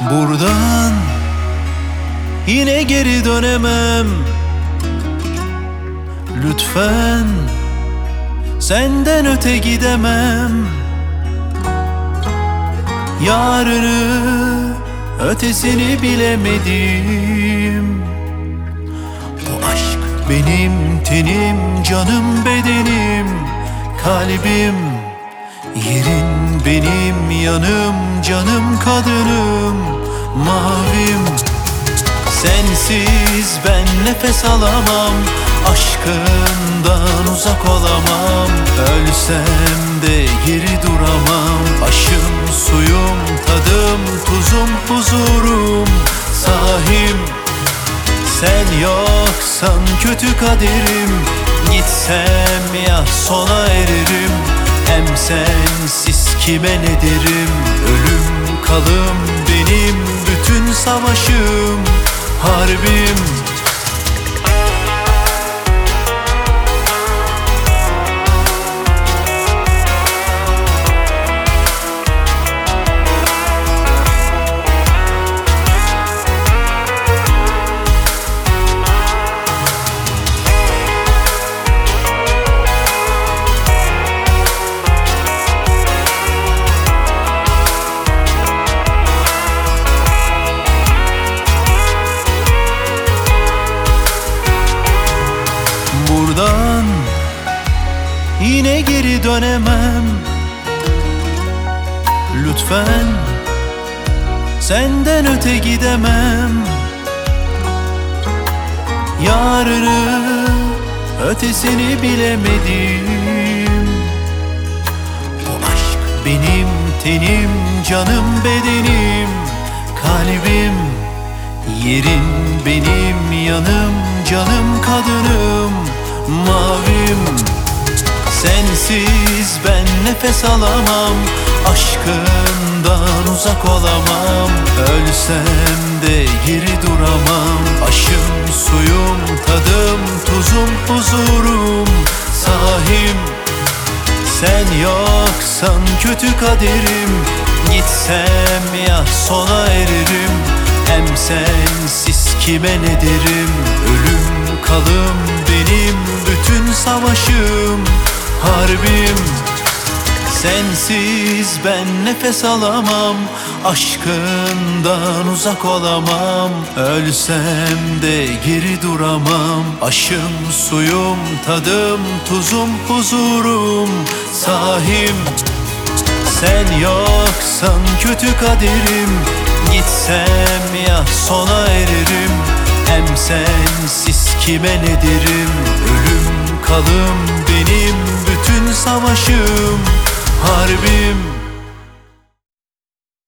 Buradan yine geri dönemem. Lütfen senden öte gidemem. Yarını ötesini bilemedim. Bu aşk benim tenim, canım, bedenim, kalbim. Yerin benim, yanım, canım, kadınım, mavim. Sensiz ben nefes alamam, aşkından uzak olamam. Ölsem de geri duramam. Aşım, suyum, tadım, tuzum, huzurum, sahim. Sen yoksan kötü kaderim. Gitsem ya sona eririm. Hem sensiz kime ne derim? Ölüm kalım benim bütün savaşım, harbim. Buradan yine geri dönemem. Lütfen senden öte gidemem. Yarını ötesini bilemedim. Bu aşk benim tenim, canım, bedenim, kalbim. Yerin benim, yanım, canım, kadınım, mavim. Sensiz ben nefes alamam, aşkından uzak olamam. Ölsem de geri duramam. Aşım, suyum, tadım, tuzum, huzurum, sahim. Sen yoksan kötü kaderim. Gitsem ya sona eririm. Hem sensiz kime ne derim? Ölüm kalım benim bütün savaşım, harbim. Sensiz ben nefes alamam, aşkından uzak olamam. Ölsem de geri duramam. Aşım, suyum, tadım, tuzum, huzurum, sahim. Sen yoksan kötü kaderim. Gitsem ya sona eririm. Hem sensiz kime ne derim? Ölüm kalım benim bütün savaşım, harbim.